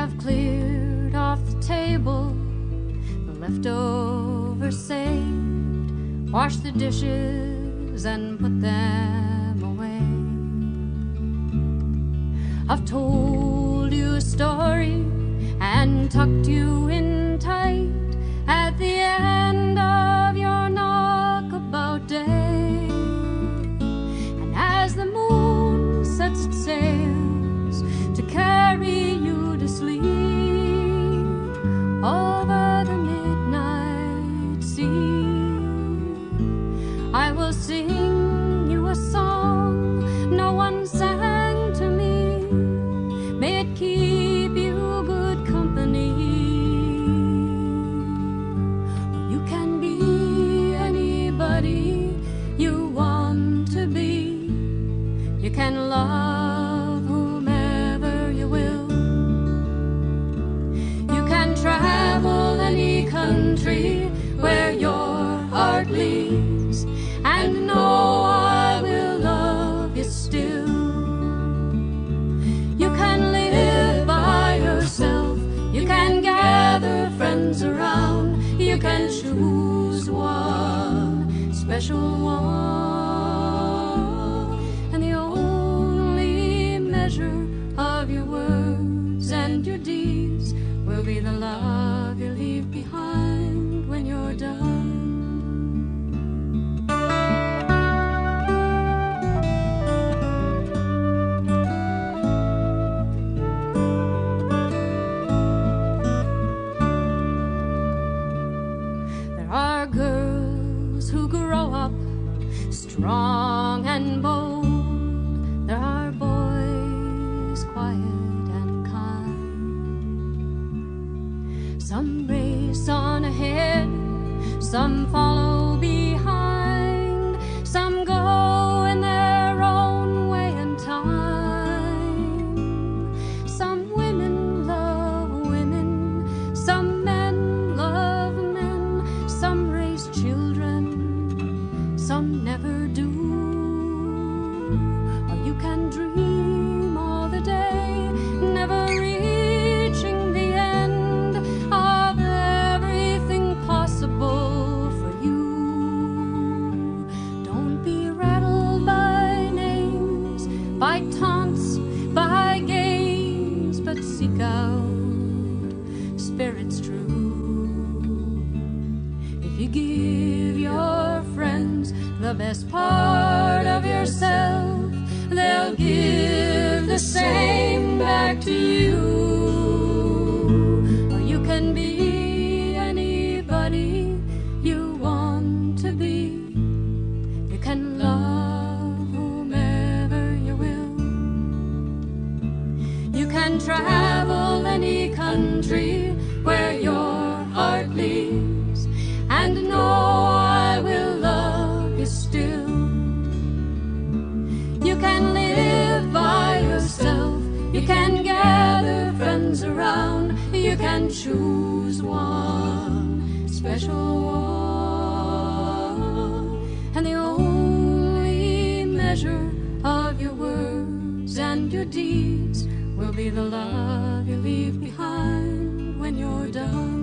have cleared off the table, the leftovers saved, washed the dishes and put them away. I've told you a story and tucked you in tight at the end of your knockabout day. And as the moon sets its sails to carry you to sleep over the midnight sea, I will sing you a song no one sang to me. May it keep you good company. You can be anybody you want to be. You can love whomever you will. You can travel any country where your heart leads, and know I will love you still. You can live by yourself, you can gather friends around, you can choose one special one, and the only measure of your words and your deeds will be the love you leave behind when you're done. There are girls who grow up strong and bold. There are boys quiet and kind. Some race on ahead, some follow behind, some go in their own way and time. Some women love women, some men love men, some raise children, some never do. Or you can dream all the day, never reaching the end of everything possible for you. Don't be rattled by names, by taunts, by games, but seek out spirits true. If you give your friends the best part of yourself, they'll give the same back to you. Or you can be anybody you want to be. You can love whomever you will. You can travel any country where your heart leads, and know I will love you still. You can live by yourself, you can gather friends around, you can choose one special one, and the only measure of your words and your deeds will be the love you leave behind when you're done.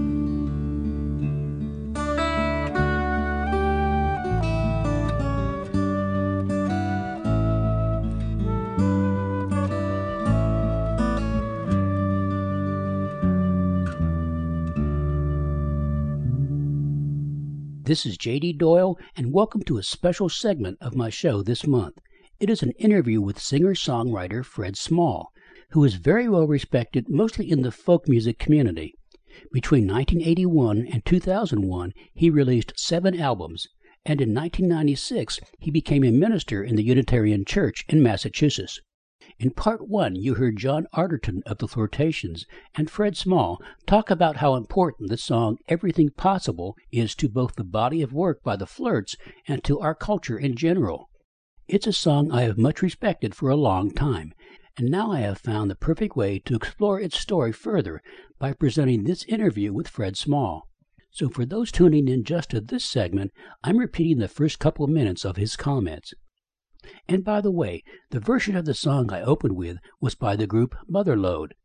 This is J.D. Doyle, and welcome to a special segment of my show this month. It is an interview with singer-songwriter Fred Small, who is very well respected mostly in the folk music community. Between 1981 and 2001, he released 7 albums, and in 1996 he became a minister in the Unitarian Church in Massachusetts. In Part 1, you heard John Arterton of the Flirtations and Fred Small talk about how important the song Everything Possible is to both the body of work by the Flirts and to our culture in general. It's a song I have much respected for a long time, and now I have found the perfect way to explore its story further by presenting this interview with Fred Small. So for those tuning in just to this segment, I'm repeating the first couple minutes of his comments. And by the way, the version of the song I opened with was by the group Mother Lode.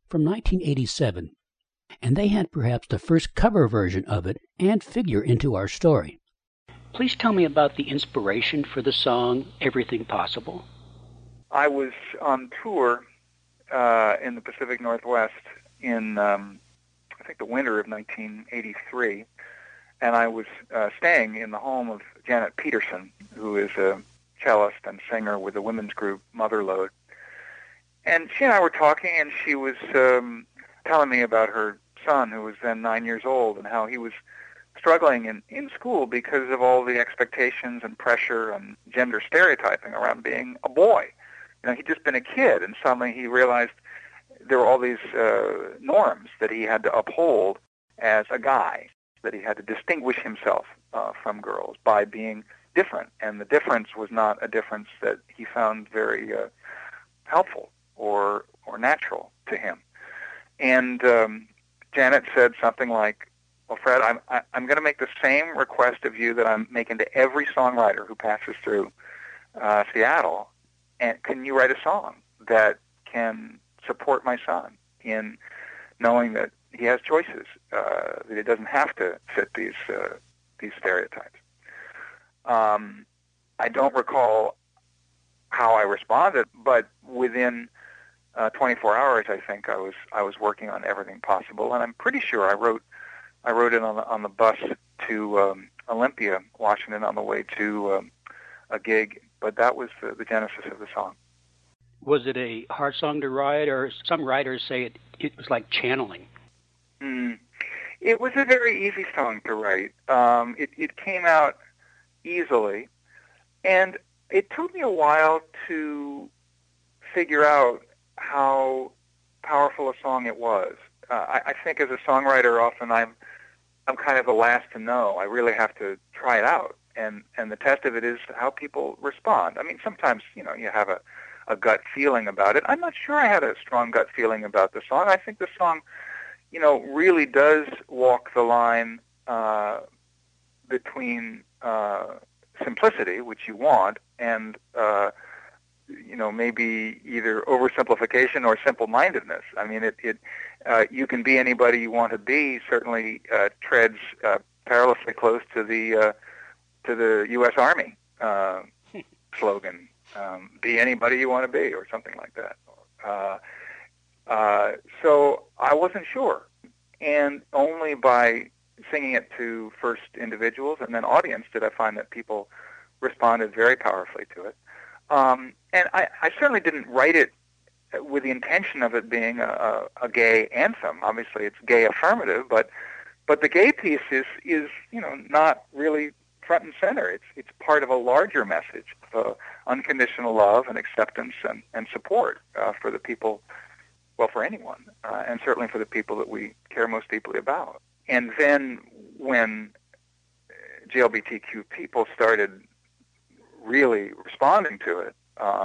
from 1987, and they had perhaps the first cover version of it and figure into our story. Please tell me about the inspiration for the song Everything Possible. I was on tour in the Pacific Northwest in, I think, the winter of 1983, and I was staying in the home of Janet Peterson, who is a cellist and singer with the women's group Motherlode. And she and I were talking, and she was telling me about her son, who was then 9 years old, and how he was struggling in school because of all the expectations and pressure and gender stereotyping around being a boy. You know, he'd just been a kid, and suddenly he realized there were all these norms that he had to uphold as a guy, that he had to distinguish himself from girls by being different. And the difference was not a difference that he found very helpful or natural to him. And Janet said something like, "Well, Fred, I'm going to make the same request of you that I'm making to every songwriter who passes through Seattle. And can you write a song that can support my son in knowing that he has choices, that he doesn't have to fit these stereotypes?" I don't recall how I responded, but within 24 hours, I think I was working on Everything Possible, and I'm pretty sure I wrote it on the bus to Olympia, Washington, on the way to a gig. But that was the genesis of the song. Was it a hard song to write, or some writers say it was like channeling? It was a very easy song to write. It came out easily, and it took me a while to figure out how powerful a song it was. I think as a songwriter, often I'm kind of the last to know. I really have to try it out, and the test of it is how people respond. I mean, sometimes, you have a gut feeling about it. I'm not sure I had a strong gut feeling about the song. I think the song, really does walk the line between simplicity, which you want, and maybe either oversimplification or simple-mindedness. I mean, you can be anybody you want to be. Certainly treads perilously close to the U.S. Army slogan, "Be anybody you want to be," or something like that. So I wasn't sure, and only by singing it to first individuals and then audience did I find that people responded very powerfully to it. And I certainly didn't write it with the intention of it being a gay anthem. Obviously, it's gay affirmative, but the gay piece is not really front and center. It's part of a larger message of unconditional love and acceptance and support for the people, well, for anyone, and certainly for the people that we care most deeply about. And then when GLBTQ people started really responding to it,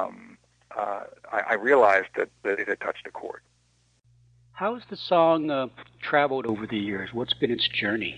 I realized that it had touched a chord. How has the song traveled over the years? What's been its journey?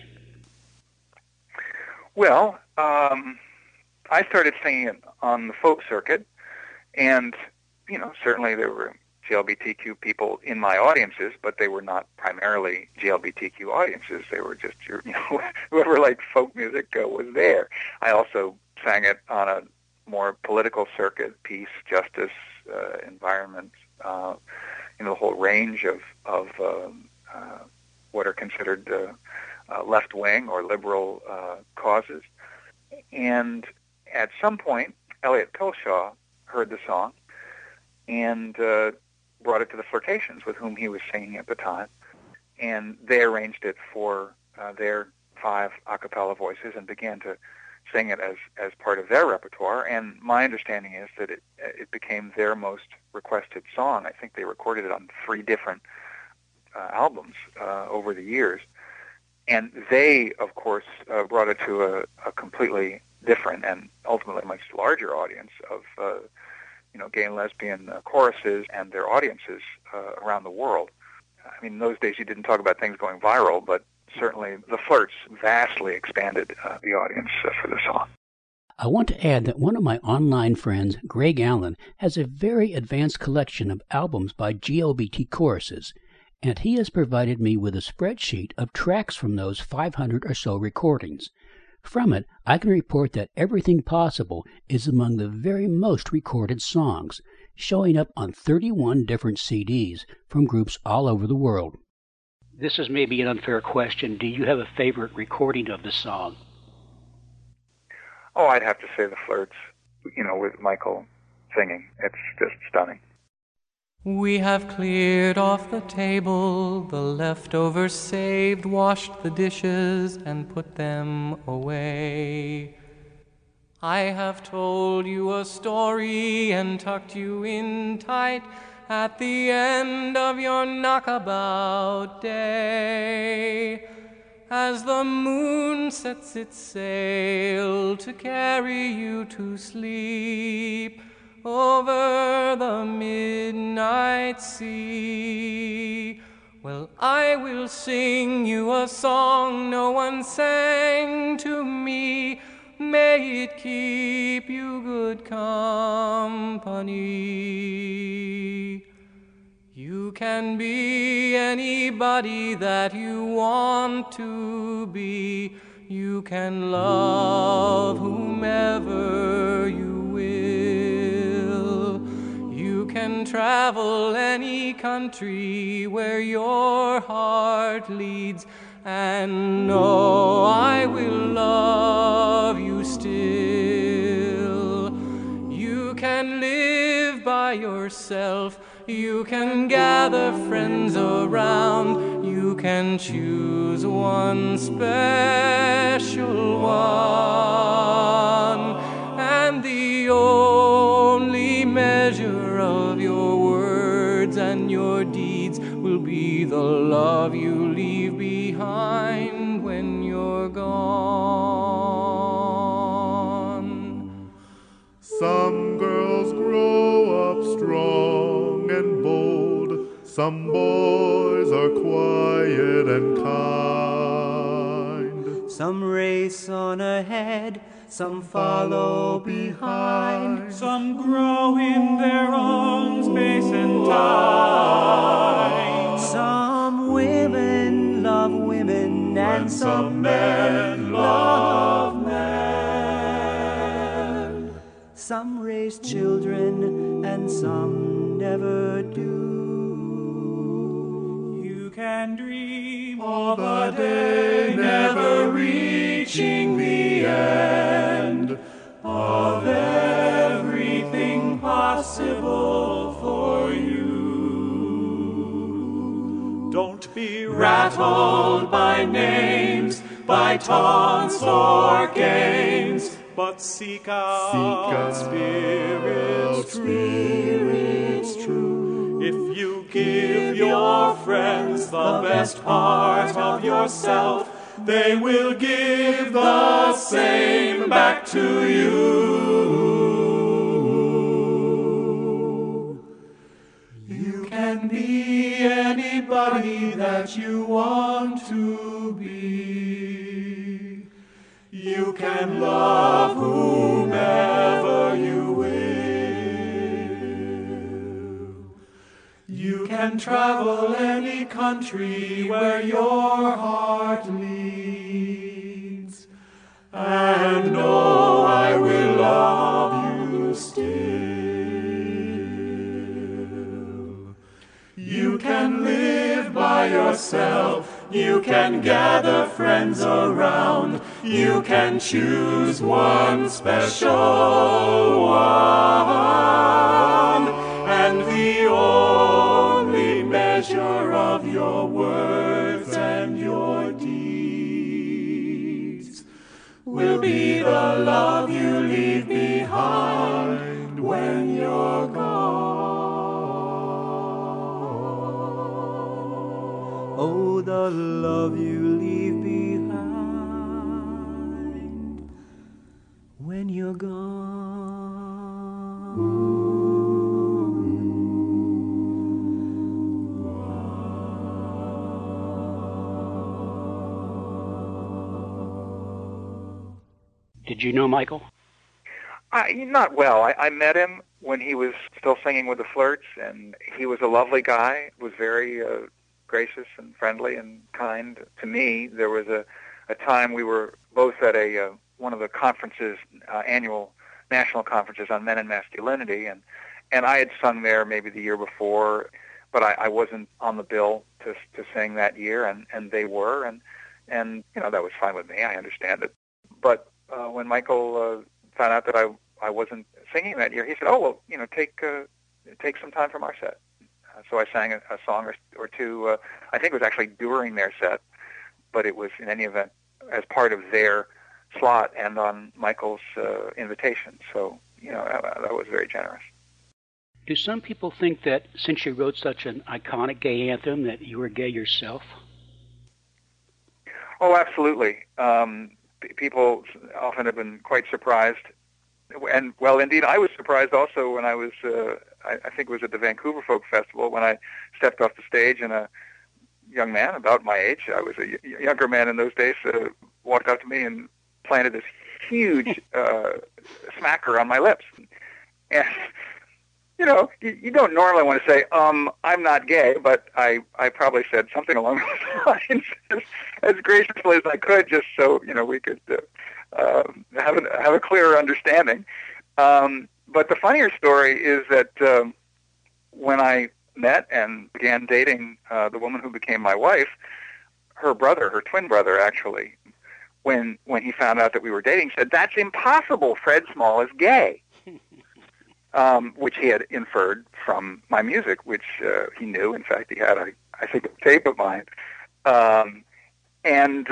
Well, I started singing it on the folk circuit, and, certainly there were GLBTQ people in my audiences, but they were not primarily GLBTQ audiences. They were just whoever liked folk music was there. I also sang it on a more political circuit: peace, justice, environment, the whole range of what are considered left-wing or liberal causes. And at some point, Elliot Pilshaw heard the song and brought it to the Flirtations, with whom he was singing at the time, and they arranged it for their 5 a cappella voices and began to sing it as part of their repertoire. And my understanding is that it became their most requested song. I think they recorded it on 3 different albums over the years. And they, of course, brought it to a completely different and ultimately much larger audience of gay and lesbian choruses and their audiences around the world. I mean, in those days you didn't talk about things going viral, but certainly the Flirts vastly expanded the audience for the song. I want to add that one of my online friends, Greg Allen, has a very advanced collection of albums by GLBT choruses. and he has provided me with a spreadsheet of tracks from those 500 or so recordings. From it, I can report that Everything Possible is among the very most recorded songs, showing up on 31 different CDs from groups all over the world. This is maybe an unfair question. Do you have a favorite recording of the song? Oh, I'd have to say The Flirts, with Michael singing. It's just stunning. We have cleared off the table, the leftovers saved, washed the dishes and put them away. I have told you a story and tucked you in tight at the end of your knockabout day. As the moon sets its sail to carry you to sleep over the midnight sea, well, I will sing you a song no one sang to me. May it keep you good company. You can be anybody that you want to be. You can love whomever you will. You can travel any country where your heart leads. And know I will love you still. You can live by yourself. You can gather friends around. You can choose one special one. And the only measure of your words and your deeds will be the love you leave behind when you're gone. Some girls grow up strong and bold. Some boys are quiet and kind. Some race on ahead, some follow behind. Some grow in their own space and time. Some women love women, and some men love men. Some raise children, and some never do. You can dream of a day never reaching the end, of everything possible for you. Don't be rattled by names, by taunts or games, but seek out spirits true. If you give your friends the best part of yourself, they will give the same back to you. You can be anybody that you want to be. You can love whomever you will. You can travel any country where your heart leads. And know I will love you still. You can live by yourself. You can gather friends around. You can choose one special one. And the only measure of your words and your deeds will be the love you leave behind when you're gone. Oh, the love you leave behind when you're gone. Did you know Michael? Not well. I met him when he was still singing with the Flirts, and he was a lovely guy. Was very gracious and friendly and kind to me. There was a time we were both at one of the conferences, annual national conferences on men and masculinity, and I had sung there maybe the year before, but I wasn't on the bill to sing that year, and they were, and that was fine with me. I understand it. But when Michael found out that I wasn't singing that year, he said, "Oh well, take some time from our set." So I sang a song or two. I think it was actually during their set, but it was in any event as part of their slot and on Michael's invitation. So that was very generous. Do some people think that since you wrote such an iconic gay anthem that you were gay yourself? Oh, absolutely. People often have been quite surprised. And, well, indeed, I was surprised also when I was, I think it was at the Vancouver Folk Festival, when I stepped off the stage and a young man about my age, I was a younger man in those days, walked up to me and planted this huge smacker on my lips. And you don't normally want to say, I'm not gay, but I probably said something along those lines as graciously as I could, just so, we could have a clearer understanding. But the funnier story is that when I met and began dating the woman who became my wife, her twin brother, actually, when he found out that we were dating, said, "That's impossible. Fred Small is gay." Which he had inferred from my music, which he knew. In fact, he had, I think, a tape of mine. And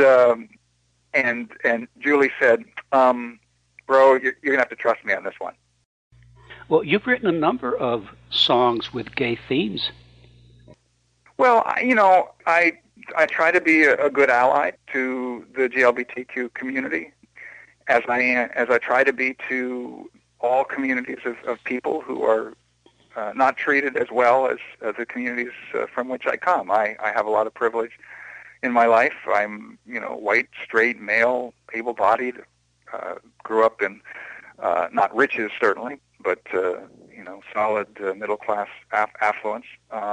Julie said, "Bro, you're gonna have to trust me on this one." Well, you've written a number of songs with gay themes. Well, I try to be a good ally to the GLBTQ community, as I try to be to all communities of people who are not treated as well as the communities from which I come. I have a lot of privilege in my life. I'm, white, straight, male, able-bodied, grew up in, not riches certainly, but, solid middle-class affluence.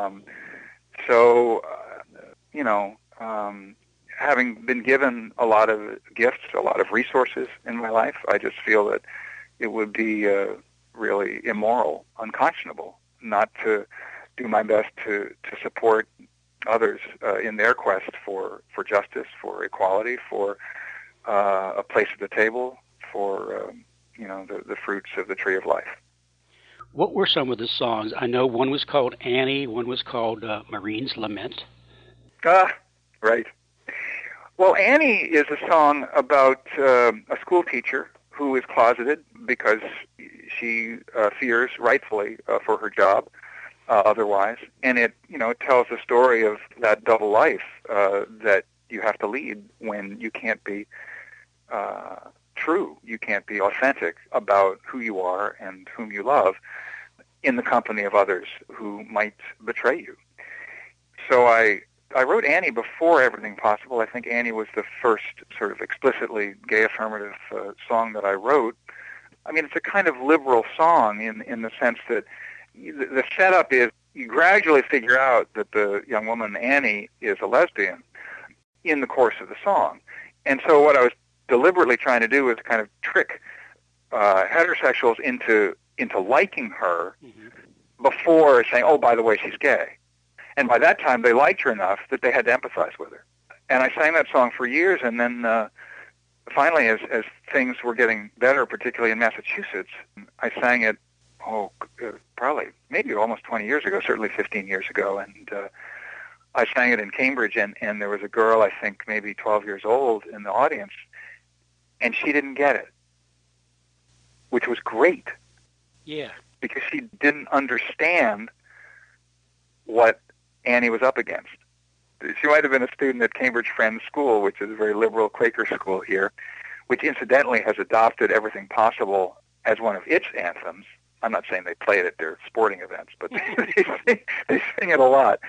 Having been given a lot of gifts, a lot of resources in my life, I just feel that it would be really immoral, unconscionable, not to do my best to support others in their quest for justice, for equality, for a place at the table, for the fruits of the tree of life. What were some of the songs? I know one was called Annie, one was called Marine's Lament. Right. Well, Annie is a song about a school teacher who is closeted because she fears, rightfully, for her job otherwise. And it tells the story of that double life that you have to lead when you can't be true, you can't be authentic about who you are and whom you love in the company of others who might betray you. So I wrote Annie before Everything Possible. I think Annie was the first sort of explicitly gay affirmative song that I wrote. I mean, it's a kind of liberal song in the sense that the setup is you gradually figure out that the young woman, Annie, is a lesbian in the course of the song. And so what I was deliberately trying to do was kind of trick heterosexuals into liking her before saying, "Oh, by the way, she's gay." And by that time, they liked her enough that they had to empathize with her. And I sang that song for years, and then finally, as things were getting better, particularly in Massachusetts, I sang it, probably, maybe almost 20 years ago, certainly 15 years ago. And I sang it in Cambridge, and there was a girl, I think maybe 12 years old, in the audience, and she didn't get it, which was great. Yeah. Because she didn't understand what Annie was up against. She might have been a student at Cambridge Friends School, which is a very liberal Quaker school here, which incidentally has adopted Everything Possible as one of its anthems. I'm not saying they play it at their sporting events, but they sing it a lot.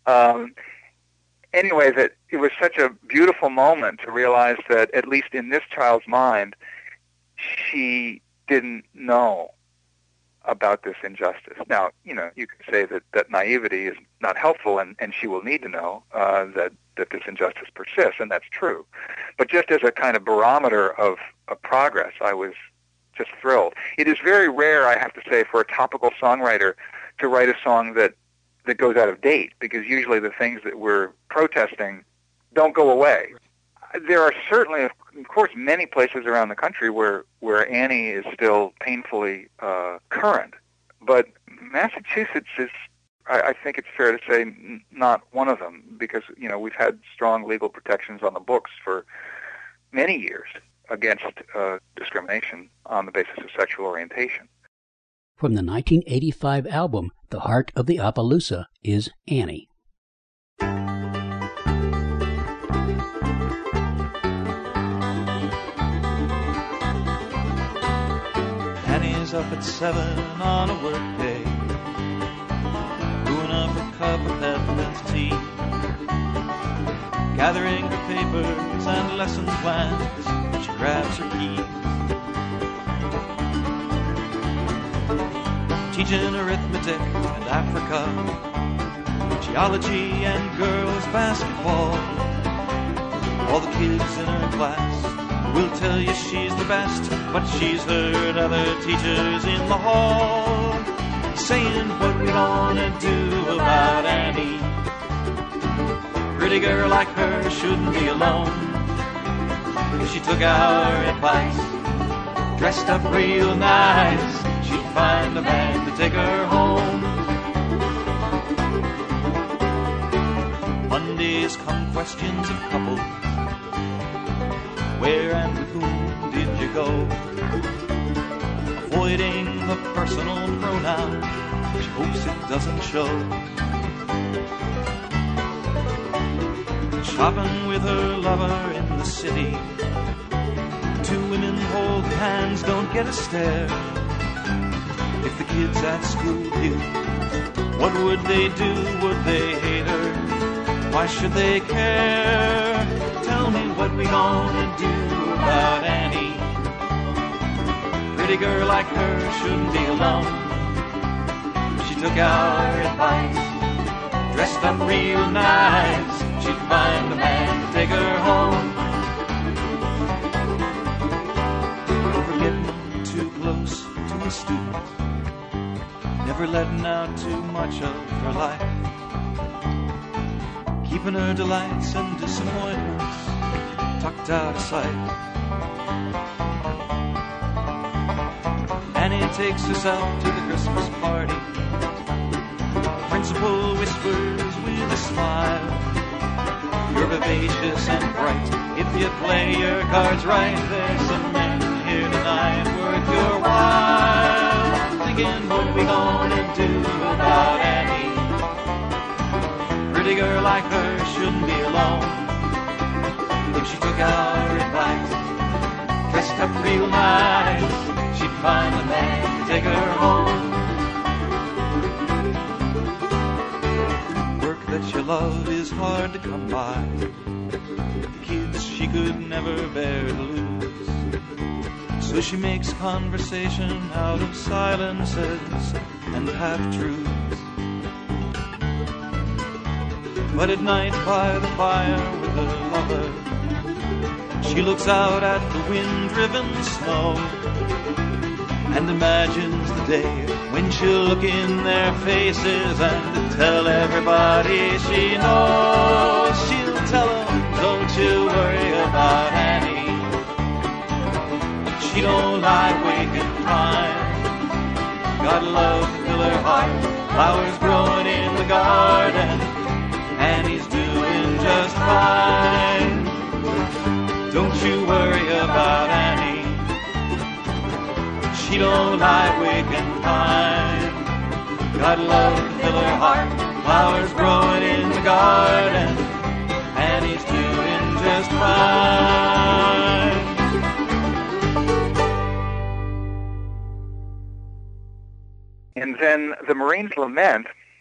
Anyway, that it was such a beautiful moment to realize that, at least in this child's mind, she didn't know about this injustice. Now, you could say that naivety is not helpful, and she will need to know that this injustice persists, and that's true. But just as a kind of barometer of progress, I was just thrilled. It is very rare, I have to say, for a topical songwriter to write a song that goes out of date, because usually the things that we're protesting don't go away. There are certainly, of course, many places around the country where Annie is still painfully current, but Massachusetts is, I think it's fair to say, not one of them, because, you know, we've had strong legal protections on the books for many years against discrimination on the basis of sexual orientation. From the 1985 album, The Heart of the Appaloosa, is Annie. Annie's up at 7 on a work day, brewing up a cup of headless tea, gathering her papers and lesson plans. She grabs her keys, teaching arithmetic and Africa, geology and girls basketball. All the kids in her class will tell you she's the best, but she's heard other teachers in the hall saying what we gonna do about Annie. Pretty girl like her shouldn't be alone. If she took our advice, dressed up real nice, she'd find a man to take her home. Mondays come questions of couples. Where and with whom did you go? Avoiding the personal pronoun, she hopes it doesn't show. Shopping with her lover in the city, two women hold hands, don't get a stare. If the kids at school knew, what would they do? Would they hate her? Why should they care? Tell me what we gonna do about Annie. Pretty girl like her shouldn't be alone. If she took our advice, dressed up real nice, she'd find a man to take her home. Never getting too close to a student, never letting out too much of her life, keeping her delights and disappointments tucked out of sight. Annie takes us out to the Christmas party. Principal whispers with a smile, you're vivacious and bright. If you play your cards right, there's some men here tonight worth your while. Thinking what we gonna do about Annie. Pretty girl like her shouldn't be alone. If she took our advice, dressed up real nice, she'd find a man to take her home. Work that you love is hard to come by. The kids she could never bear to lose, so she makes conversation out of silences and half-truths. But at night by the fire with her lover, she looks out at the wind-driven snow and imagines the day when she'll look in their faces and tell everybody she knows. She'll tell them, don't you worry about Annie. She don't lie awake and crying. Got love to fill her heart, flowers growing in the garden. Annie's doing just fine. Don't you worry about Annie. She don't lie awake and pine. Got love to fill her heart, flowers growing in the garden. Annie's doing just fine. And then the Marine's Lament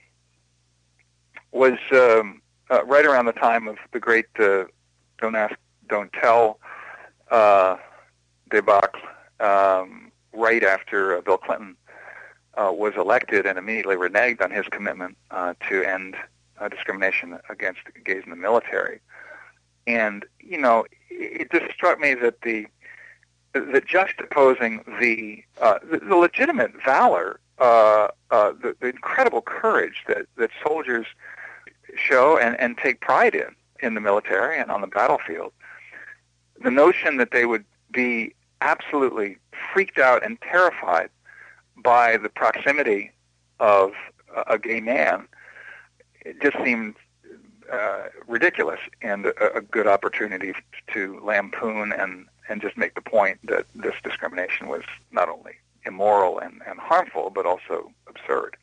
was right around the time of the great Don't Ask, Don't Tell debacle, right after Bill Clinton was elected and immediately reneged on his commitment to end discrimination against gays in the military. And, you know, it just struck me that the juxtaposing the legitimate valor, the incredible courage that soldiers show and take pride in the military and on the battlefield, the notion that they would be absolutely freaked out and terrified by the proximity of a gay man, it just seemed ridiculous, and a good opportunity to lampoon and just make the point that this discrimination was not only immoral and harmful, but also absurd.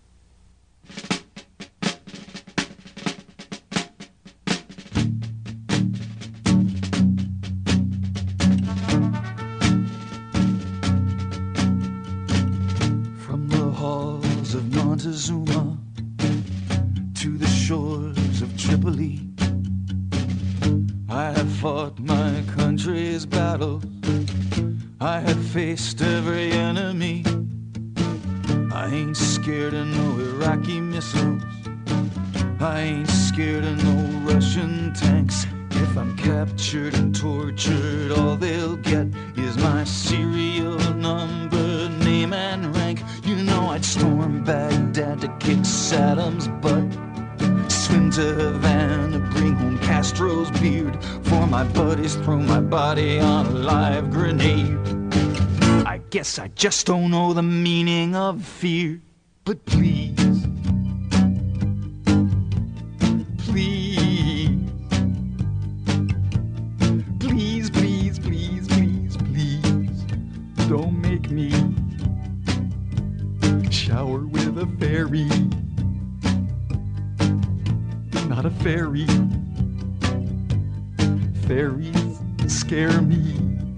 From the halls of Montezuma to the shores of Tripoli, I have fought my country's battles. I have faced every enemy. I ain't scared of no Iraqi missiles. I ain't scared of no Russian tanks. If I'm captured and tortured, all they'll get is my serial number, name and rank. You know I'd storm Baghdad to kick Saddam's butt, swim to Havana, bring home Castro's beard, for my buddies throw my body on a live grenade. I guess I just don't know the meaning of fear, but please, please, please, please, please, please, please, don't make me shower with a fairy. Not a fairy. Fairies scare me,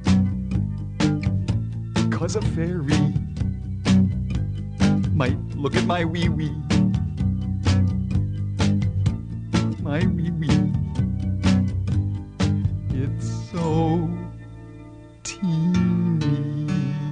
'cause a fairy might look at my wee-wee. My wee-wee. It's so teeny.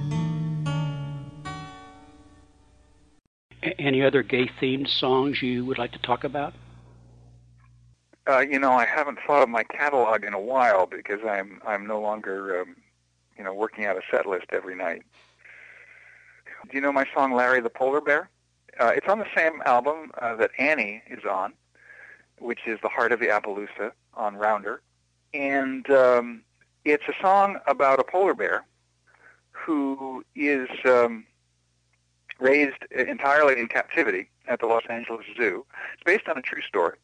Any other gay-themed songs you would like to talk about? You know, I haven't thought of my catalog in a while because I'm no longer, working out a set list every night. Do you know my song "Larry the Polar Bear"? It's on the same album that Annie is on, which is "The Heart of the Appaloosa" on Rounder, and it's a song about a polar bear who is raised entirely in captivity at the Los Angeles Zoo. It's based on a true story.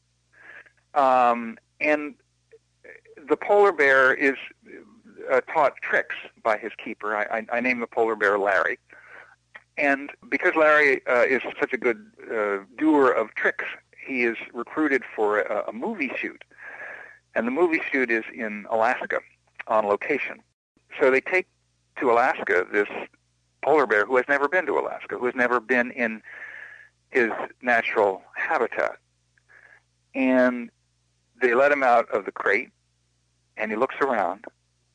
And the polar bear is taught tricks by his keeper. I named the polar bear Larry. And because Larry is such a good doer of tricks, he is recruited for a movie shoot. And the movie shoot is in Alaska on location. So they take to Alaska this polar bear who has never been to Alaska, who has never been in his natural habitat. And they let him out of the crate, and he looks around,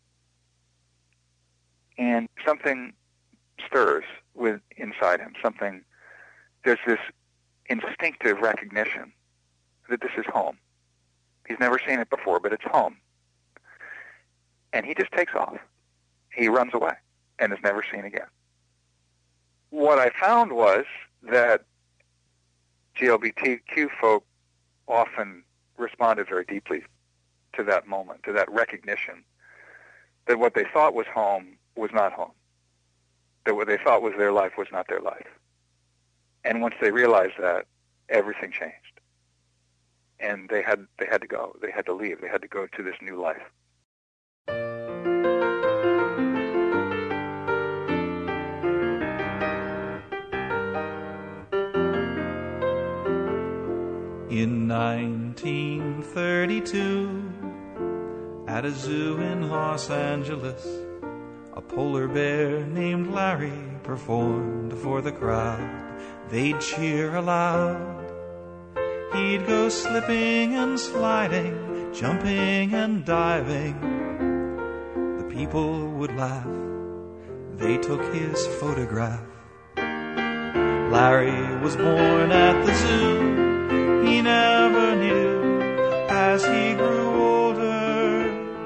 and something stirs inside him. There's this instinctive recognition that this is home. He's never seen it before, but it's home. And he just takes off. He runs away and is never seen again. What I found was that GLBTQ folk often responded very deeply to that moment, to that recognition that what they thought was home was not home, that what they thought was their life was not their life. And once they realized that, everything changed. And they had to go. They had to leave. They had to go to this new life. In 1932, at a zoo in Los Angeles, a polar bear named Larry performed for the crowd. They'd cheer aloud. He'd go slipping and sliding, jumping and diving. The people would laugh. They took his photograph. Larry was born at the zoo. He never knew as he grew older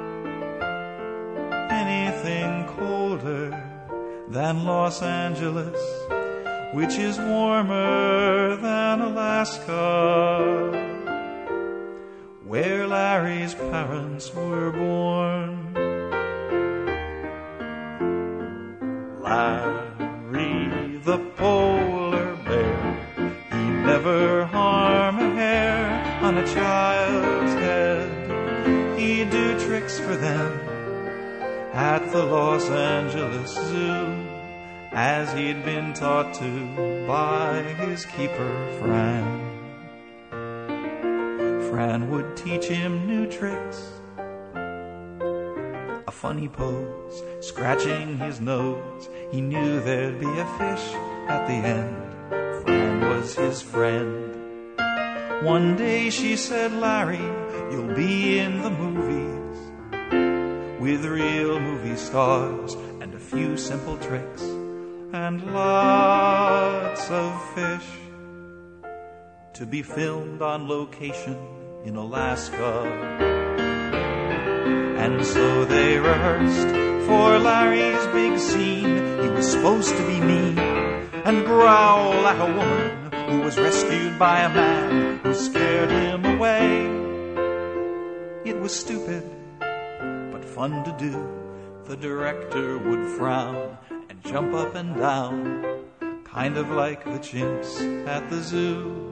anything colder than Los Angeles, which is warmer than Alaska, where Larry's parents were born. Larry the polar bear, he'd never harm a hair on a child's head. He'd do tricks for them at the Los Angeles Zoo, as he'd been taught to by his keeper, Fran. Fran would teach him new tricks, a funny pose, scratching his nose. He knew there'd be a fish at the end. Fran was his friend. One day she said, Larry, you'll be in the movies with real movie stars and a few simple tricks and lots of fish to be filmed on location in Alaska. And so they rehearsed for Larry's big scene. He was supposed to be mean and growl like a woman who was rescued by a man who scared him away. It was stupid, but fun to do. The director would frown and jump up and down, kind of like the chimps at the zoo.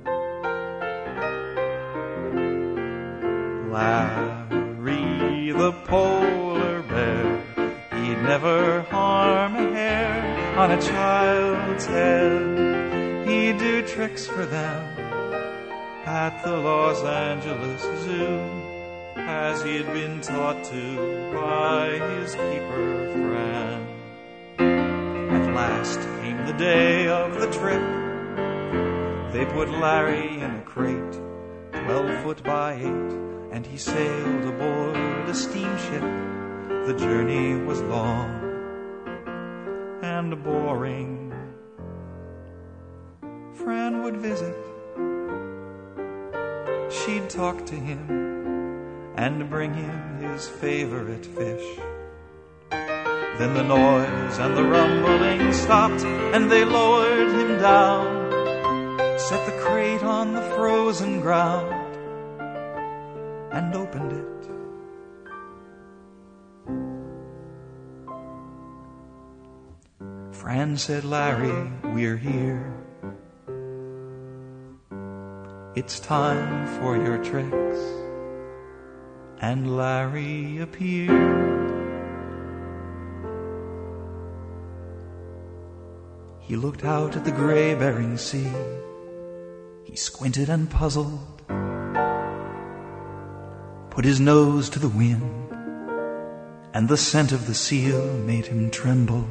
Larry the polar bear, he'd never harm a hair on a child's head. He'd do tricks for them at the Los Angeles Zoo, as he'd been taught to by his keeper, Fran. At last came the day of the trip. They put Larry in a crate, 12 foot by 8, and he sailed aboard a steamship. The journey was long and boring. Fran would visit. She'd talk to him and bring him his favorite fish. Then the noise and the rumbling stopped, and they lowered him down, set the crate on the frozen ground, and opened it. Fran said, Larry, we're here. It's time for your tricks. And Larry appeared. He looked out at the gray Bering Sea. He squinted and puzzled, put his nose to the wind, and the scent of the seal made him tremble.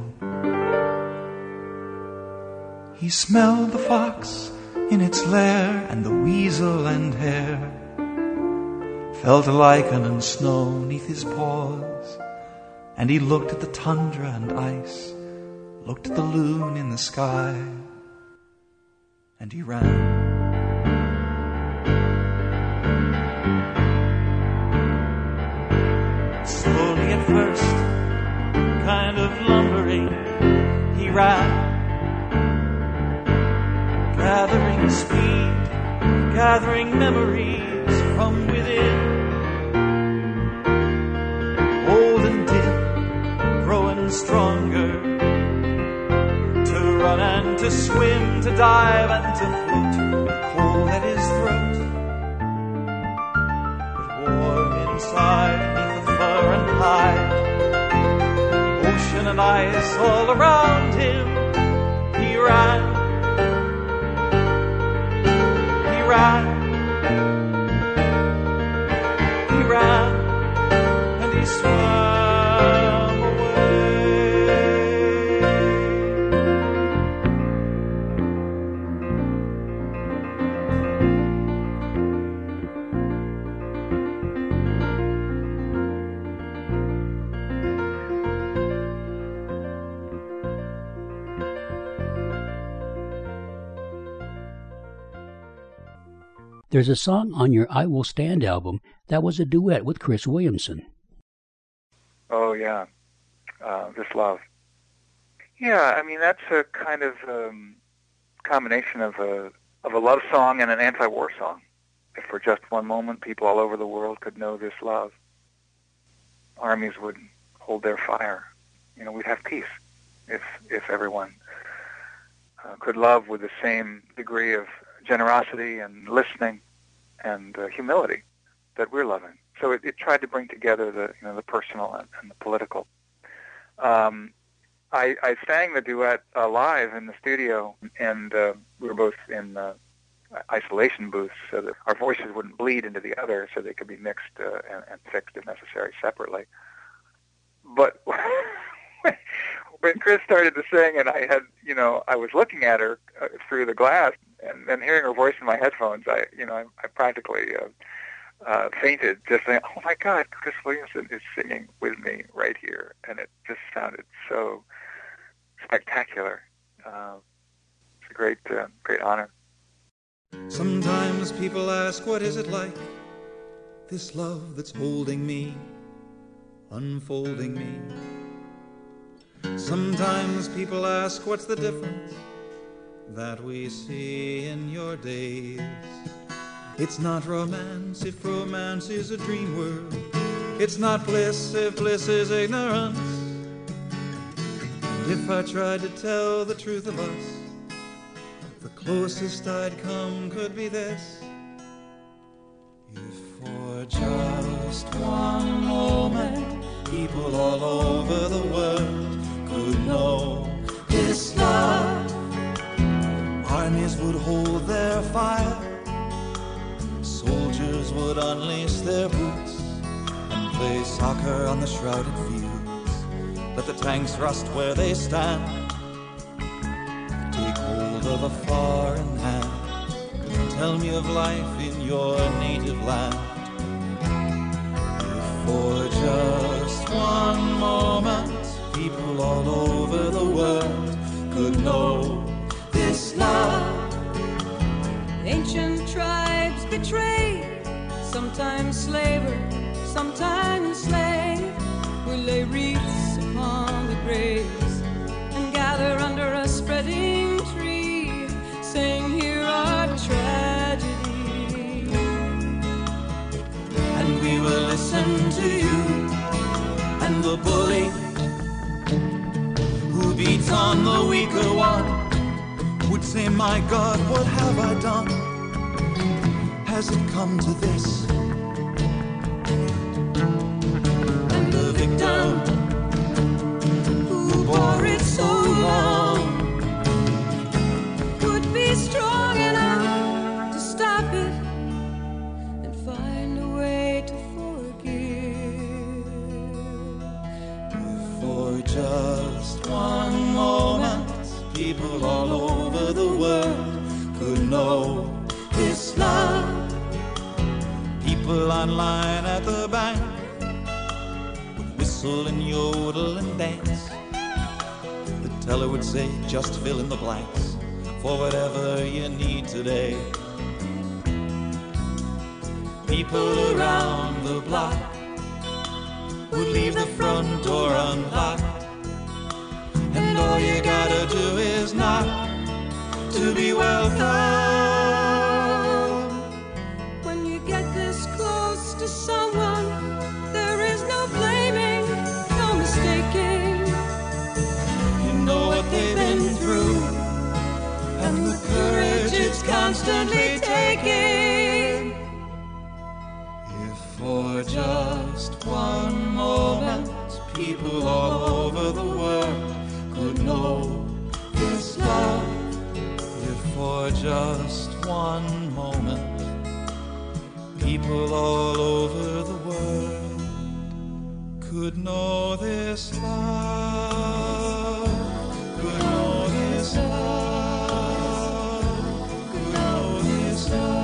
He smelled the fox in its lair, and the weasel and hare, felt lichen and snow neath his paws, and he looked at the tundra and ice, looked at the loon in the sky, and he ran. Slowly at first, kind of lumbering, he ran, gathering speed, gathering memories from within. Old and dim, growing stronger, to run and to swim, to dive and to float, with cold at his throat, but warm inside beneath the fur and hide. Ocean and ice all around him, he ran. He ran, and he swam away. There's a song on your I Will Stand album that was a duet with Chris Williamson. Oh, yeah. This Love. Yeah, I mean, that's a kind of combination of a love song and an anti-war song. If for just one moment people all over the world could know this love, armies would hold their fire. You know, we'd have peace if everyone could love with the same degree of generosity and listening and humility that we're loving. So it tried to bring together the personal and the political. I sang the duet live in the studio, and we were both in isolation booths so that our voices wouldn't bleed into the other, so they could be mixed and fixed if necessary separately. But when Chris started to sing, and I was looking at her through the glass and hearing her voice in my headphones, I practically fainted, just saying, "Oh my God, Chris Williamson is singing with me right here," and it just sounded so spectacular. It's a great honor. Sometimes people ask, what is it like? This love that's holding me, unfolding me. Sometimes people ask, what's the difference that we see in your days? It's not romance if romance is a dream world. It's not bliss if bliss is ignorance. And if I tried to tell the truth of us, the closest I'd come could be this. If for just one moment people all over the world could know this love, armies would hold their fire, soldiers would unlace their boots and play soccer on the shrouded fields. Let the tanks rust where they stand, take hold of a foreign hand, tell me of life in your native land. If for just one moment people all over the world could know this love. Ancient tribes betrayed, sometimes slaver, sometimes enslaved, will lay wreaths upon the graves and gather under a spreading tree, saying, "Hear our tragedy." And we will listen to you, and the bully who beats on the weaker one would say, my God, what have I done? Has it come to this? And the victim who bore it so long would be strong enough to stop it and find a way to forgive. If for just one moment people all over the world could know this love. People online at the bank would whistle and yodel and dance. The teller would say, just fill in the blanks for whatever you need today. People around the block would leave the front door unlocked, and all you gotta do is knock to be welcome. When you get this close to someone, there is no blaming, no mistaking. You know what they've been through, and the courage it's constantly taking. If for just one moment people all over the world could know this love. If for just one moment people all over the world could know this love, could know this love, could know this love.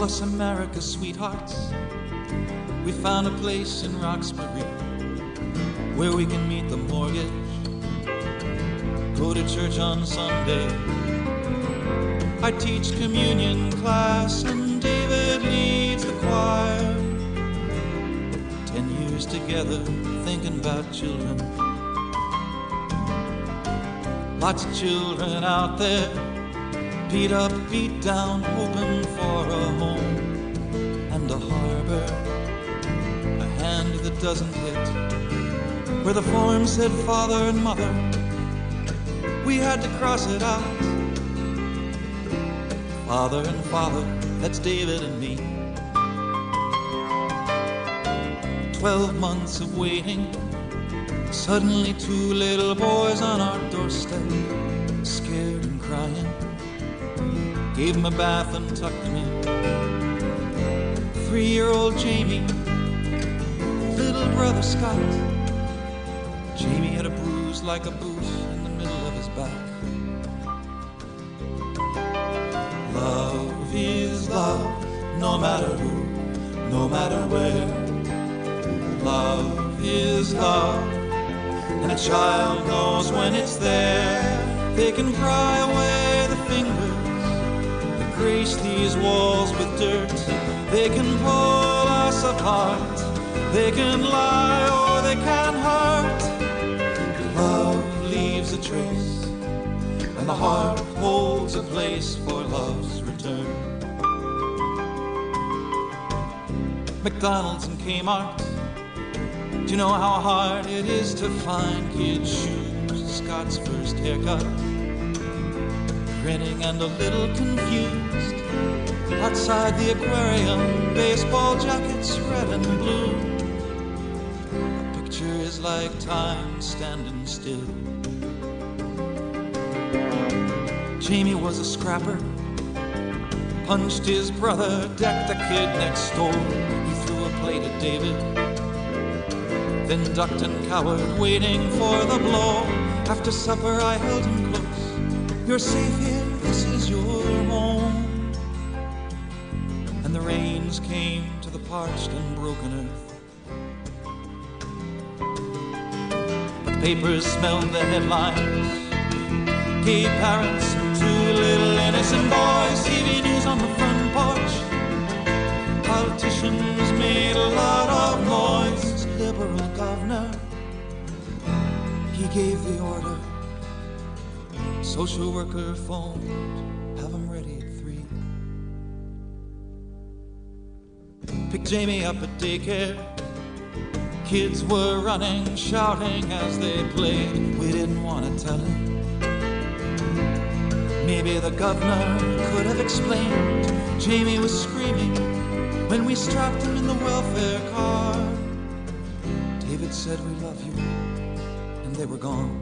us America's sweethearts. We found a place in Roxbury where we can meet the mortgage, go to church on Sunday. I teach communion class and David leads the choir. 10 years together thinking about children. Lots of children out there, beat up, beat down, hoping for a home and a harbor, a hand that doesn't hit, where the form said father and mother. We had to cross it out. Father and father, that's David and me. 12 months of waiting, suddenly 2 little boys on our doorstep, scared and crying. Gave him a bath and tucked him in. 3-year-old Jamie, little brother Scott. Jamie had a bruise like a boot in the middle of his back. Love is love, no matter who, no matter where. Love is love, and a child knows when it's there. They can pry away the fingers that grace these walls with dirt. They can pull us apart. They can lie or they can hurt. Love leaves a trace, and the heart holds a place for love's return. McDonald's and Kmart. Do you know how hard it is to find kids' shoes? Scott's first haircut. Grinning and a little confused. Outside the aquarium, baseball jackets red and blue. A picture is like time standing still. Jamie was a scrapper. Punched his brother, decked the kid next door. He threw a plate at David, then ducked and cowered, waiting for the blow. After supper I held him close. You're safe here, this is your home. And the rains came to the parched and broken earth. But the papers smelled the headlines. Gay parents, 2 little innocent boys. TV news on the front porch. Politicians made a lot of noise. Liberal governor, he gave the order. Social worker phoned, have him ready at 3. Picked Jamie up at daycare. Kids were running, shouting as they played. We didn't want to tell him. Maybe the governor could have explained. Jamie was screaming when we strapped him in the welfare car. David said, we love you, and they were gone.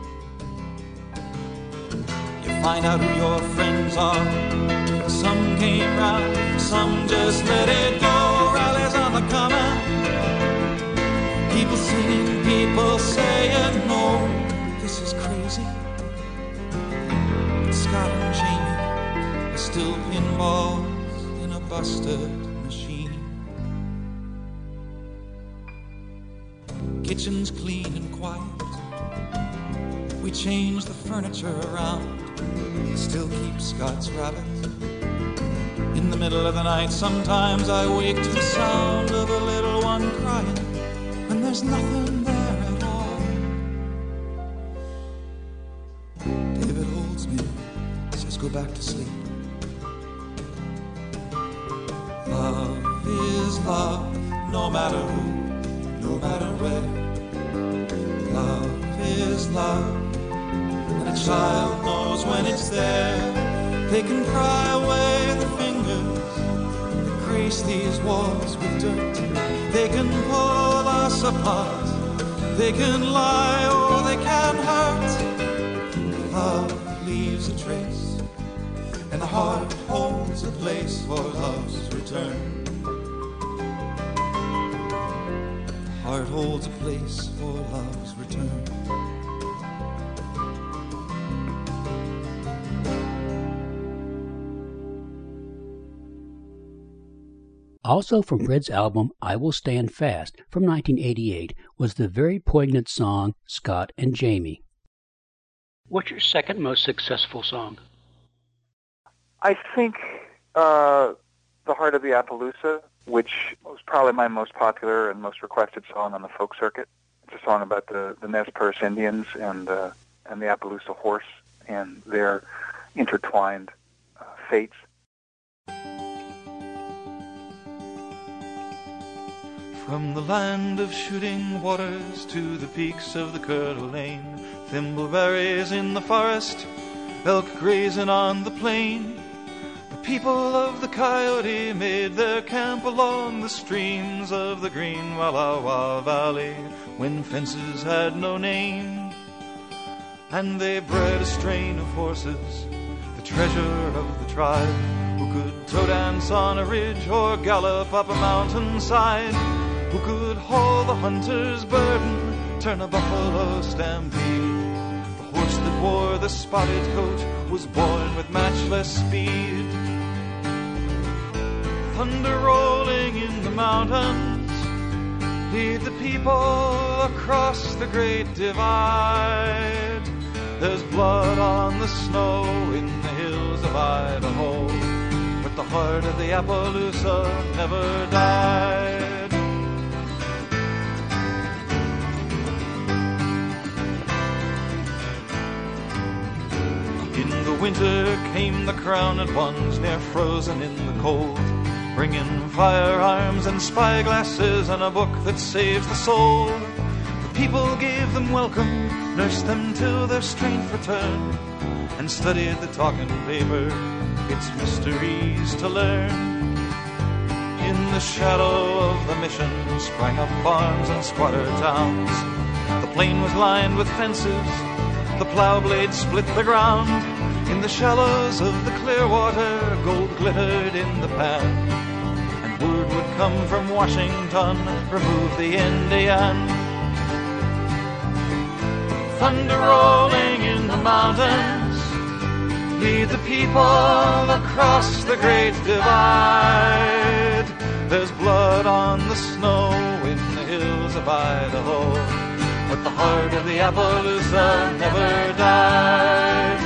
You find out who your friends are. Some came round, some just let it go. Rallies on the common, people singing, people saying no. This is crazy. But Scott and Jamie are still pinballs in a busted machine. Kitchen's clean and quiet. We change the furniture around. Still keep Scott's rabbit. In the middle of the night, sometimes I wake to the sound of a little one crying when there's nothing there at all. David holds me, says go back to sleep. Love is love, no matter who, no matter where. Love is love, and a child knows when it's there. They can pry away the fingers that grace these walls with dirt. They can pull us apart. They can lie or they can hurt. Love leaves a trace, and the heart holds a place for love's return. Heart holds a place for love's return. Also from Fred's album I Will Stand Fast from 1988 was the very poignant song Scott and Jamie. What's your second most successful song? I think The Heart of the Appaloosa, which was probably my most popular and most requested song on the folk circuit. It's a song about the Nez Perce Indians and the Appaloosa horse and their intertwined fates. From the land of shooting waters to the peaks of the Coeur d'Alene, thimbleberries in the forest, elk grazing on the plain. The people of the Coyote made their camp along the streams of the green Wallowa Valley when fences had no name. And they bred a strain of horses, the treasure of the tribe, who could toe dance on a ridge or gallop up a mountainside, who could haul the hunter's burden, turn a buffalo stampede. The horse that wore the spotted coat was born with matchless speed. Thunder rolling in the mountains, lead the people across the great divide. There's blood on the snow in the hills of Idaho, but the heart of the Appaloosa never died. In the winter came the crowned ones, near frozen in the cold, bringing firearms and spyglasses and a book that saves the soul. The people gave them welcome, nursed them till their strength returned, and studied the talking paper, its mysteries to learn. In the shadow of the mission sprang up farms and squatter towns. The plain was lined with fences, the plow blade split the ground. In the shallows of the clear water, gold glittered in the pan. And word would come from Washington, remove the Indian. Thunder rolling in the mountains, lead the people across the great divide. There's blood on the snow in the hills of Idaho, but the heart of the Appaloosa never died.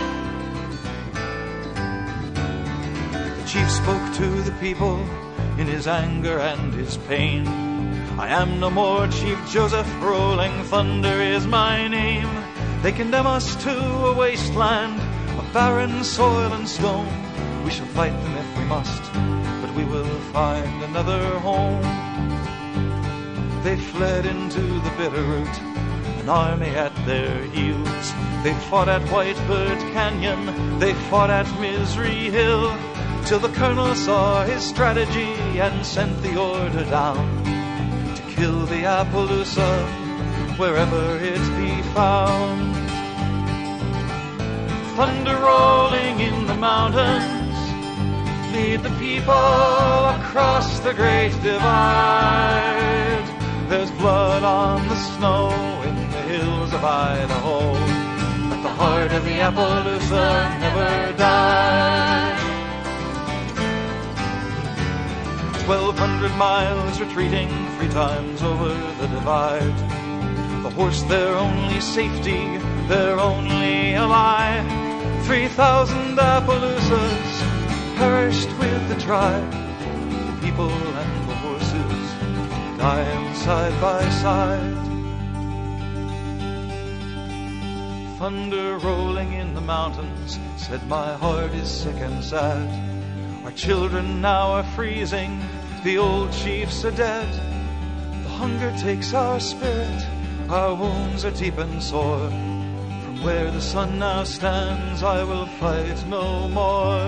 The chief spoke to the people in his anger and his pain. I am no more Chief Joseph, rolling thunder is my name. They condemn us to a wasteland of barren soil and stone. We shall fight them if we must, but we will find another home. They fled into the Bitterroot, an army at their heels. They fought at Whitebird Canyon, they fought at Misery Hill, till the colonel saw his strategy and sent the order down to kill the Appaloosa wherever it be found. Thunder rolling in the mountains, lead the people across the great divide. There's blood on the snow in the hills of Idaho, but the heart of the Appaloosa never died. 1,200 miles retreating 3 times over the divide. The horse their only safety, their only ally. 3,000 Appaloosas perished with the tribe. The people and the horses dying side by side. Thunder rolling in the mountains said my heart is sick and sad. Our children now are freezing, the old chiefs are dead. The hunger takes our spirit, our wounds are deep and sore. From where the sun now stands, I will fight no more.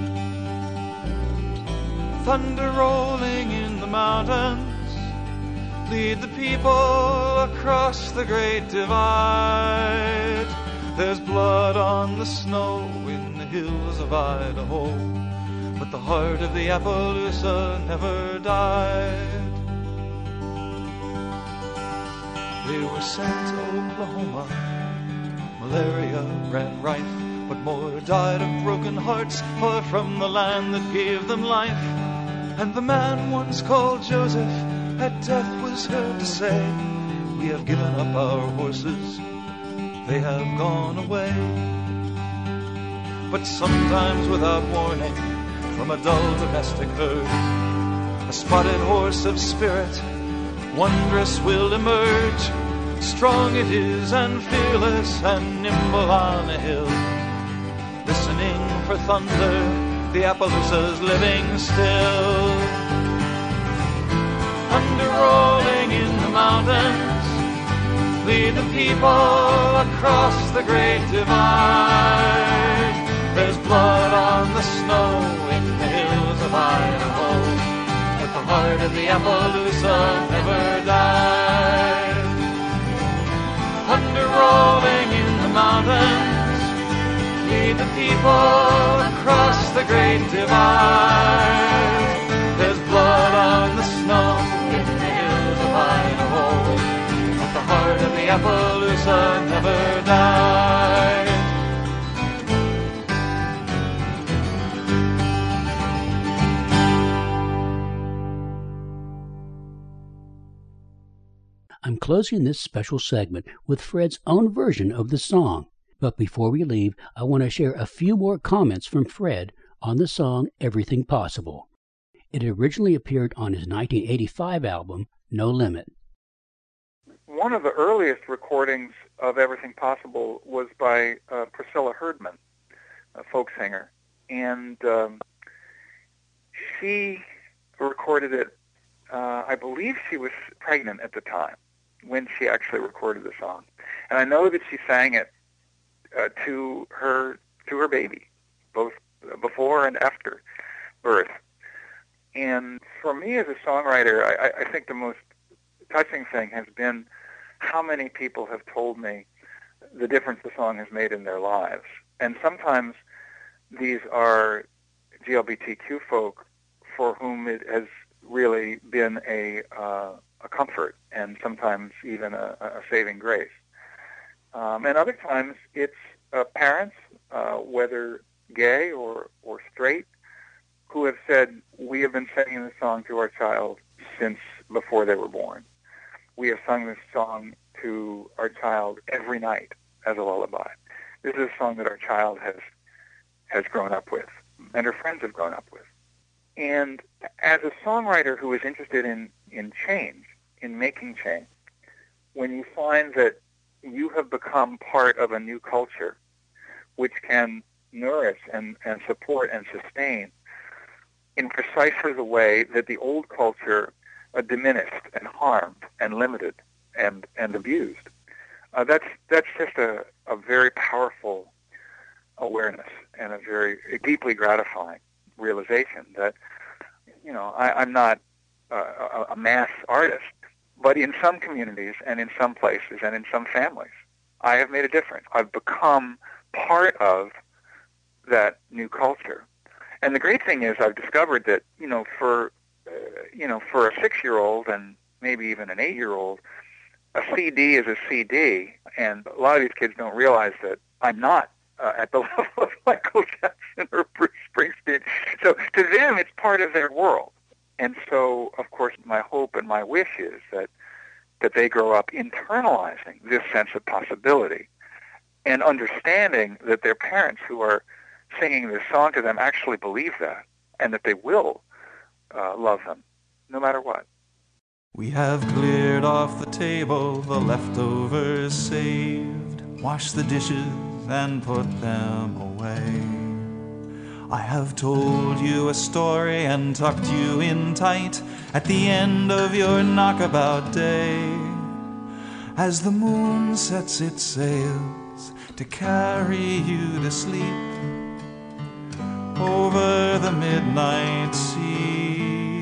Thunder rolling in the mountains, lead the people across the great divide. There's blood on the snow in the hills of Idaho, but the heart of the Appaloosa never died. They were sent to Oklahoma, malaria ran rife, but more died of broken hearts, far from the land that gave them life. And the man once called Joseph at death was heard to say, we have given up our horses, they have gone away. But sometimes without warning, from a dull domestic herd, a spotted horse of spirit, wondrous will emerge. Strong it is and fearless and nimble on a hill, listening for thunder, the Appaloosa's living still. Thunder rolling in the mountains, lead the people across the great divide. There's blood on the snow in the hills of Idaho, but the heart of the Appaloosa never died. Thunder rolling in the mountains, lead the people across the great divide. There's blood on the snow in the hills of Idaho, but the heart of the Appaloosa never died. I'm closing this special segment with Fred's own version of the song. But before we leave, I want to share a few more comments from Fred on the song Everything Possible. It originally appeared on his 1985 album, No Limit. One of the earliest recordings of Everything Possible was by Priscilla Herdman, a folk singer. And she recorded it, I believe she was pregnant at the time when she actually recorded the song. And I know that she sang it to her baby, both before and after birth. And for me as a songwriter, I think the most touching thing has been how many people have told me the difference the song has made in their lives. And sometimes these are GLBTQ folk for whom it has really been a comfort and sometimes even a saving grace. And other times it's parents, whether gay or straight, who have said, we have been singing this song to our child since before they were born. We have sung this song to our child every night as a lullaby. This is a song that our child has grown up with, and her friends have grown up with. And as a songwriter who is interested in change, in making change, when you find that you have become part of a new culture which can nourish and support and sustain in precisely the way that the old culture diminished and harmed and limited and abused. That's just a very powerful awareness and a very deeply gratifying realization that, you know, I'm not a mass artist, but in some communities and in some places and in some families, I have made a difference. I've become part of that new culture. And the great thing is I've discovered that, for a 6-year-old and maybe even an 8-year-old, a CD is a CD. And a lot of these kids don't realize that I'm not at the level of Michael Jackson or Bruce Springsteen. So to them, it's part of their world. And so, of course, my hope and my wish is that they grow up internalizing this sense of possibility and understanding that their parents who are singing this song to them actually believe that and that they will love them no matter what. We have cleared off the table, the leftovers saved, washed the dishes and put them away. I have told you a story and tucked you in tight at the end of your knockabout day, as the moon sets its sails to carry you to sleep over the midnight sea.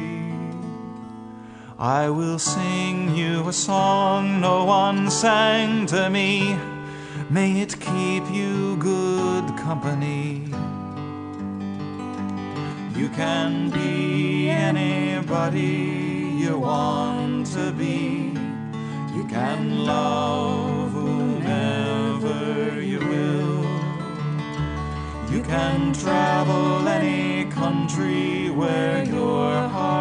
I will sing you a song no one sang to me. May it keep you good company. You can be anybody you want to be. You can love whomever you will. You can travel any country where your heart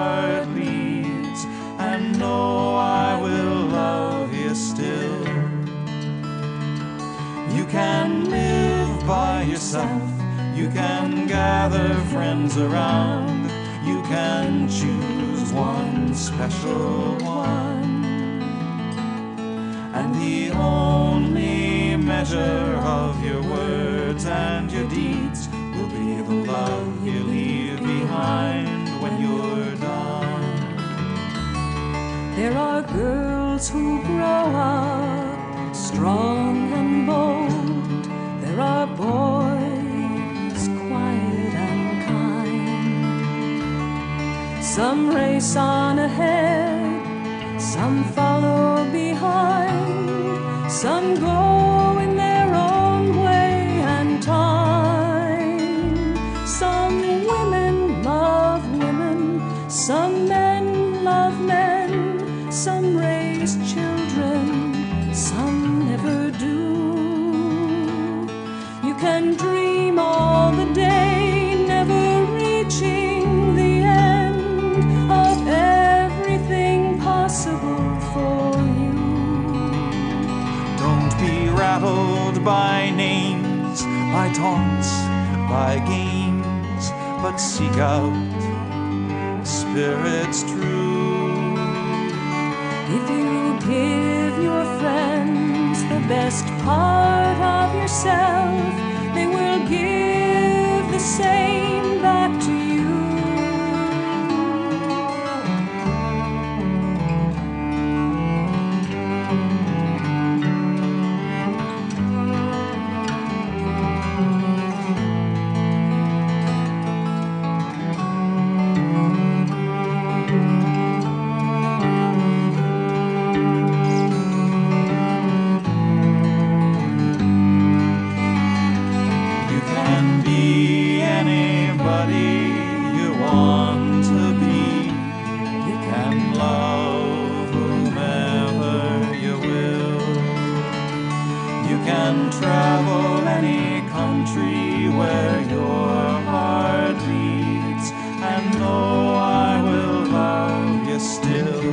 You can live by yourself. You can gather friends around. You can choose one special one. And the only measure of your words and your deeds will be the love you leave behind when you're done. There are girls who grow up strong and bold. There are boys quiet and kind. Some race on ahead, some follow behind, some go in their own way and time. Some women love women, some men love men, some raise children, some never do. You can dream all the day, never reaching the end of everything possible for you. Don't be rattled by names, by taunts, by games, but seek out spirits true. If you give your friends the best part of yourself, they will give the same back to you. You can be anybody you want to be. You can love whomever you will. You can travel any country where your heart leads, and know I will love you still.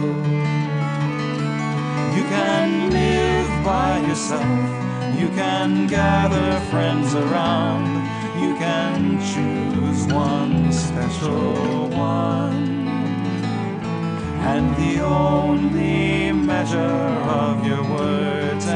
You can live by yourself. You can gather friends around. You can choose one special one. And the only measure of your words